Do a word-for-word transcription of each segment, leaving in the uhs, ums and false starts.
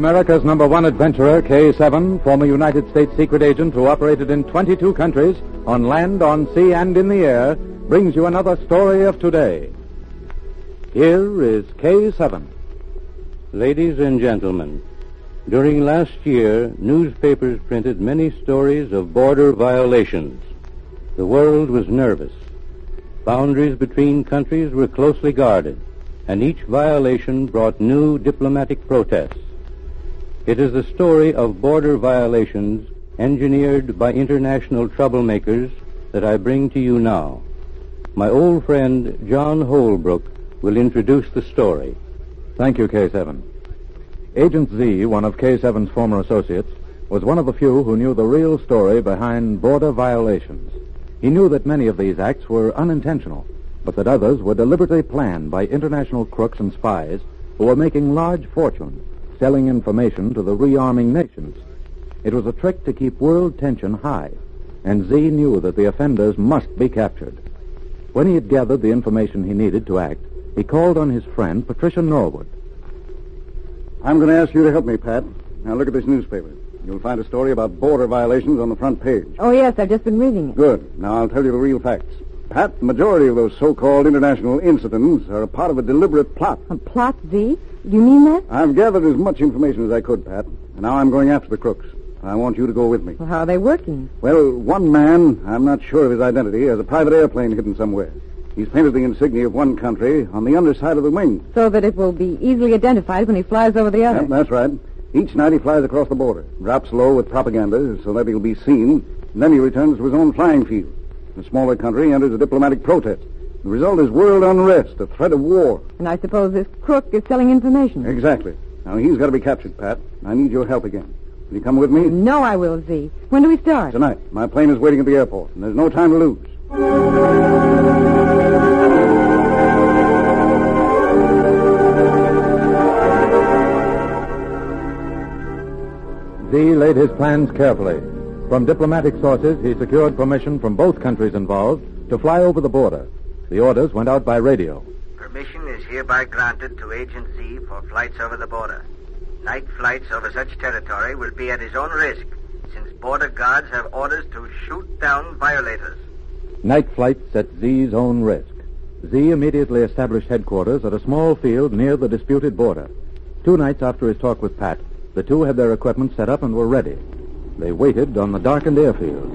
America's number one adventurer, K seven, former United States secret agent who operated in twenty-two countries, on land, on sea, and in the air, brings you another story of today. Here is K seven. Ladies and gentlemen, during last year, newspapers printed many stories of border violations. The world was nervous. Boundaries between countries were closely guarded, and each violation brought new diplomatic protests. It is the story of border violations engineered by international troublemakers that I bring to you now. My old friend John Holbrook will introduce the story. Thank you, K seven. Agent Z, one of K seven's former associates, was one of the few who knew the real story behind border violations. He knew that many of these acts were unintentional, but that others were deliberately planned by international crooks and spies who were making large fortunes selling information to the rearming nations. It was a trick to keep world tension high, and Z knew that the offenders must be captured. When he had gathered the information he needed to act, he called on his friend, Patricia Norwood. I'm going to ask you to help me, Pat. Now look at this newspaper. You'll find a story about border violations on the front page. Oh, yes, I've just been reading it. Good. Now I'll tell you the real facts. Pat, the majority of those so-called international incidents are a part of a deliberate plot. A plot, Z? Do you mean that? I've gathered as much information as I could, Pat, and now I'm going after the crooks. I want you to go with me. Well, how are they working? Well, one man, I'm not sure of his identity, has a private airplane hidden somewhere. He's painted the insignia of one country on the underside of the wing. So that it will be easily identified when he flies over the other. Yep, that's right. Each night he flies across the border, drops low with propaganda so that he'll be seen, and then he returns to his own flying field. The smaller country enters a diplomatic protest. The result is world unrest, a threat of war. And I suppose this crook is selling information. Exactly. Now, he's got to be captured, Pat. I need your help again. Will you come with me? No, I will, Z. When do we start? Tonight. My plane is waiting at the airport, and there's no time to lose. Z laid his plans carefully. From diplomatic sources, he secured permission from both countries involved to fly over the border. The orders went out by radio. Permission is hereby granted to Agent Z for flights over the border. Night flights over such territory will be at his own risk, since border guards have orders to shoot down violators. Night flights at Z's own risk. Z immediately established headquarters at a small field near the disputed border. Two nights after his talk with Pat, the two had their equipment set up and were ready. They waited on the darkened airfield.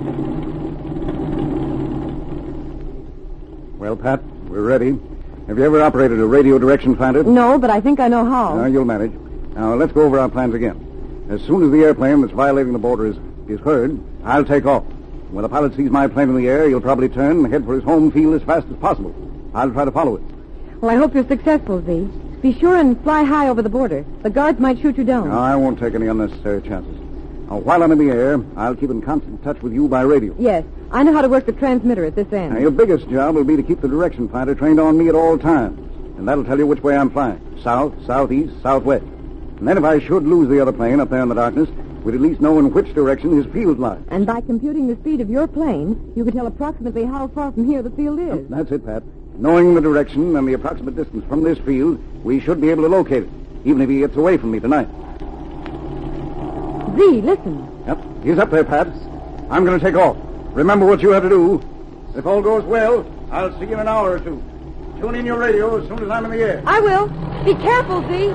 Well, Pat, we're ready. Have you ever operated a radio direction finder? No, but I think I know how. Uh, you'll manage. Now, let's go over our plans again. As soon as the airplane that's violating the border is, is heard, I'll take off. When the pilot sees my plane in the air, he'll probably turn and head for his home field as fast as possible. I'll try to follow it. Well, I hope you're successful, Z. Be sure and fly high over the border. The guards might shoot you down. No, I won't take any unnecessary chances. Now, while I'm in the air, I'll keep in constant touch with you by radio. Yes, I know how to work the transmitter at this end. Now, your biggest job will be to keep the direction finder trained on me at all times. And that'll tell you which way I'm flying. South, southeast, southwest. And then if I should lose the other plane up there in the darkness, we'd at least know in which direction his field lies. And by computing the speed of your plane, you could tell approximately how far from here the field is. That's it, Pat. Knowing the direction and the approximate distance from this field, we should be able to locate it, even if he gets away from me tonight. Z, listen. Yep, he's up there, Pat. I'm going to take off. Remember what you have to do. If all goes well, I'll see you in an hour or two. Tune in your radio as soon as I'm in the air. I will. Be careful, Z.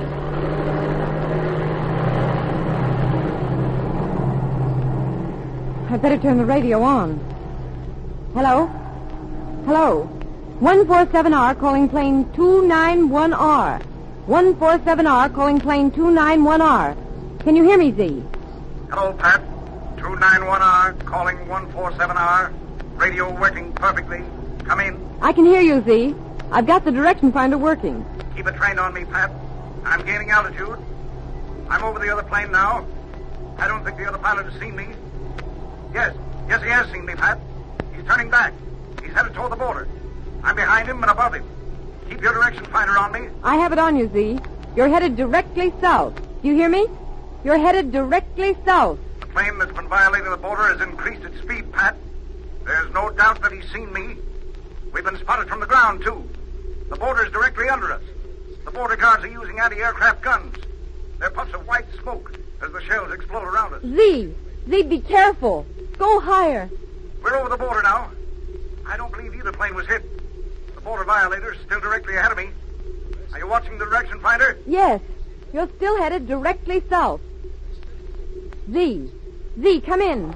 I'd better turn the radio on. Hello? Hello? one forty-seven R calling plane two ninety-one R. one forty-seven R calling plane two ninety-one R. Can you hear me, Z? Hello, Pat. two ninety-one R calling one forty-seven R. Radio working perfectly. Come in. I can hear you, Z. I've got the direction finder working. Keep it trained on me, Pat. I'm gaining altitude. I'm over the other plane now. I don't think the other pilot has seen me. Yes, yes, he has seen me, Pat. He's turning back. He's headed toward the border. I'm behind him and above him. Keep your direction finder on me. I have it on you, Z. You're headed directly south. Do you hear me? You're headed directly south. The plane that's been violating the border has increased its speed, Pat. There's no doubt that he's seen me. We've been spotted from the ground, too. The border is directly under us. The border guards are using anti-aircraft guns. There are puffs of white smoke as the shells explode around us. Z! Z, be careful. Go higher. We're over the border now. I don't believe either plane was hit. The border violator's still directly ahead of me. Are you watching the direction finder? Yes. You're still headed directly south. Z. Z, come in.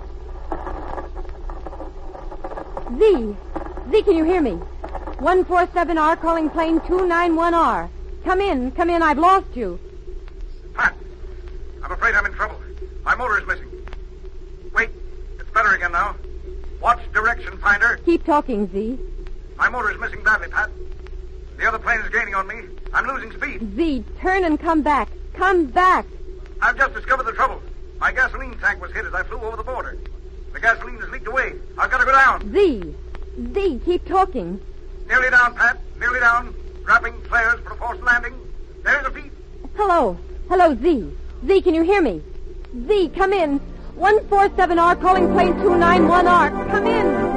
Z. Z, can you hear me? one four seven R calling plane two nine one R. Come in, come in. I've lost you. Pat, I'm afraid I'm in trouble. My motor is missing. Wait, it's better again now. Watch direction finder. Keep talking, Z. My motor is missing badly, Pat. The other plane is gaining on me. I'm losing speed. Z, turn and come back. Come back. I've just discovered the trouble. My gasoline tank was hit as I flew over the border. The gasoline has leaked away. I've got to go down. Z. Z, keep talking. Nearly down, Pat. Nearly down. Dropping flares for a forced landing. There's a beat. Hello. Hello, Z. Z, can you hear me? Z, come in. one four seven R calling plane two nine one R. Come in.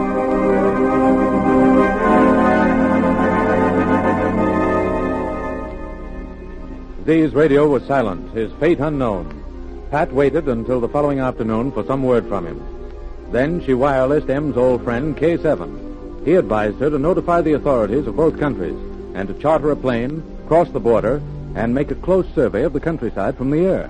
Z's radio was silent, his fate unknown. Pat waited until the following afternoon for some word from him. Then she wirelessed M's old friend, K seven. He advised her to notify the authorities of both countries and to charter a plane, cross the border, and make a close survey of the countryside from the air.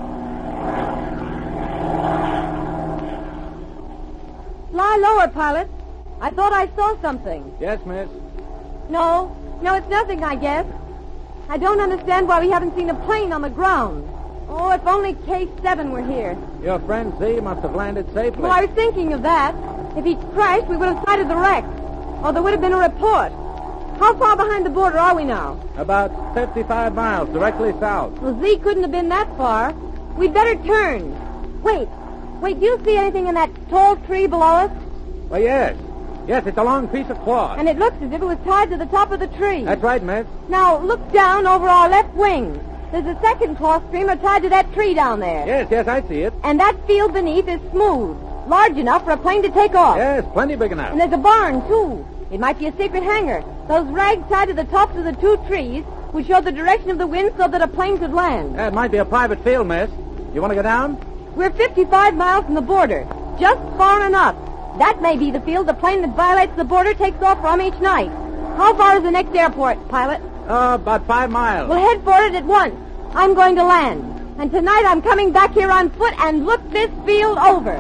Fly lower, pilot. I thought I saw something. Yes, miss. No. No, it's nothing, I guess. I don't understand why we haven't seen a plane on the ground. Oh, if only K seven were here. Your friend Z must have landed safely. Well, I was thinking of that. If he'd crashed, we would have sighted the wreck. Or there would have been a report. How far behind the border are we now? About fifty-five miles, directly south. Well, Z couldn't have been that far. We'd better turn. Wait. Wait, do you see anything in that tall tree below us? Well, yes. Yes, it's a long piece of cloth. And it looks as if it was tied to the top of the tree. That's right, miss. Now, look down over our left wing. There's a second cloth streamer tied to that tree down there. Yes, yes, I see it. And that field beneath is smooth, large enough for a plane to take off. Yes, plenty big enough. And there's a barn, too. It might be a secret hangar. Those rags tied to the tops of the two trees would show the direction of the wind so that a plane could land. That might be a private field, miss. You want to go down? We're fifty-five miles from the border. Just far enough. That may be the field the plane that violates the border takes off from each night. How far is the next airport, pilot? Uh, about five miles. We'll head for it at once. I'm going to land. And tonight I'm coming back here on foot and look this field over.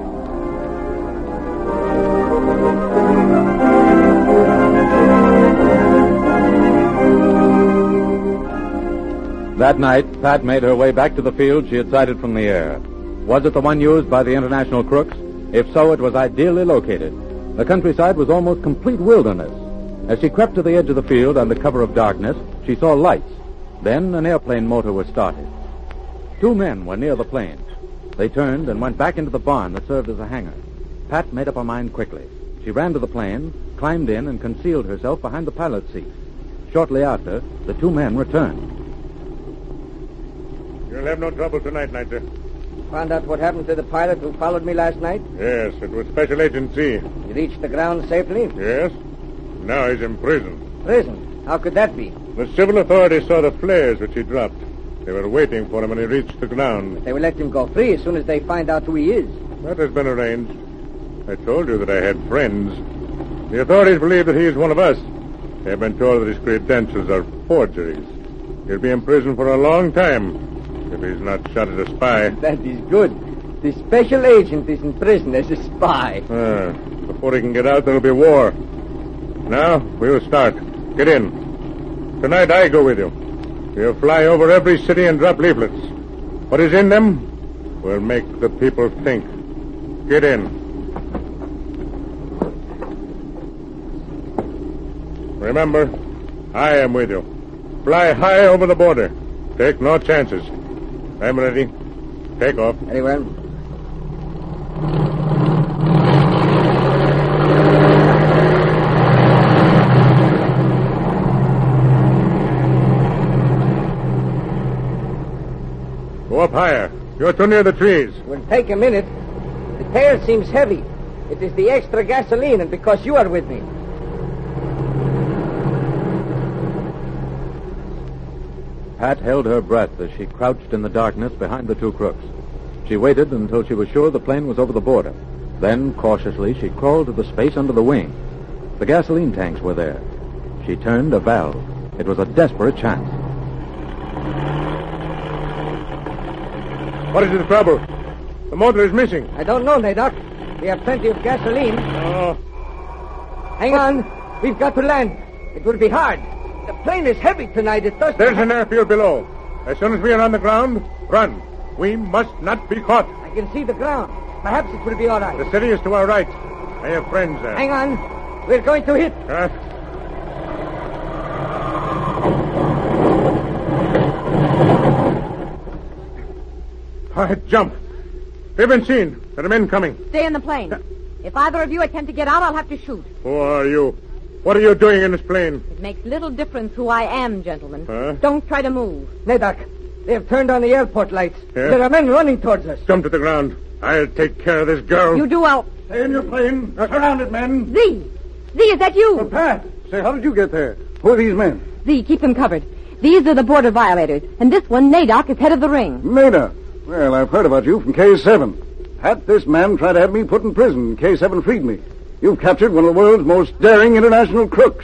That night, Pat made her way back to the field she had sighted from the air. Was it the one used by the international crooks? If so, it was ideally located. The countryside was almost complete wilderness. As she crept to the edge of the field under cover of darkness, she saw lights. Then an airplane motor was started. Two men were near the plane. They turned and went back into the barn that served as a hangar. Pat made up her mind quickly. She ran to the plane, climbed in, and concealed herself behind the pilot's seat. Shortly after, the two men returned. You'll have no trouble tonight, Nitzer. Found out what happened to the pilot who followed me last night? Yes, it was Special Agent Z. He reached the ground safely? Yes. Now he's in prison. Prison? How could that be? The civil authorities saw the flares which he dropped. They were waiting for him when he reached the ground. They will let him go free as soon as they find out who he is. That has been arranged. I told you that I had friends. The authorities believe that he is one of us. They have been told that his credentials are forgeries. He'll be in prison for a long time if he's not shot as a spy. That is good. The special agent is in prison as a spy. Ah, before he can get out, there'll be war. Now, we'll start. Get in. Tonight, I go with you. We'll fly over every city and drop leaflets. What is in them will make the people think. Get in. Remember, I am with you. Fly high over the border. Take no chances. I'm ready. Take off. Very well. Go up higher. You're too near the trees. It will take a minute. The tail seems heavy. It is the extra gasoline, and because you are with me. Pat held her breath as she crouched in the darkness behind the two crooks. She waited until she was sure the plane was over the border. Then, cautiously, she crawled to the space under the wing. The gasoline tanks were there. She turned a valve. It was a desperate chance. What is the trouble? The motor is missing. I don't know, Nadok. We have plenty of gasoline. Oh. Hang on. We've got to land. It will be hard. The plane is heavy tonight. It does. There's an airfield below. As soon as we are on the ground, run. We must not be caught. I can see the ground. Perhaps it will be all right. The city is to our right. I have friends there. Hang on. We're going to hit. Huh? Quiet, jump. They've been seen. There are men coming. Stay in the plane. If either of you attempt to get out, I'll have to shoot. Who are you? What are you doing in this plane? It makes little difference who I am, gentlemen. Huh? Don't try to move. Nadok, they have turned on the airport lights. Yeah? There are men running towards us. Jump to the ground. I'll take care of this girl. You do out. Stay in your plane. Surrounded, men. Z! Z, is that you? Well, Pat, say, how did you get there? Who are these men? Z, keep them covered. These are the border violators. And this one, Nadok, is head of the ring. Nada. Well, I've heard about you from K seven. Pat, this man tried to have me put in prison. K seven freed me. You've captured one of the world's most daring international crooks.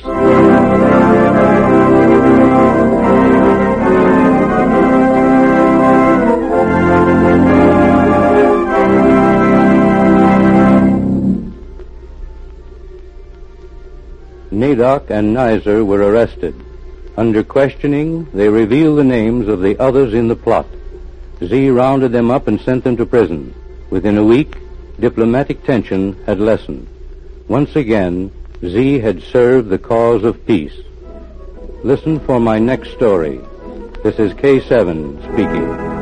Nadok and Nizer were arrested. Under questioning, they revealed the names of the others in the plot. Z rounded them up and sent them to prison. Within a week, diplomatic tension had lessened. Once again, Z had served the cause of peace. Listen for my next story. This is K seven speaking.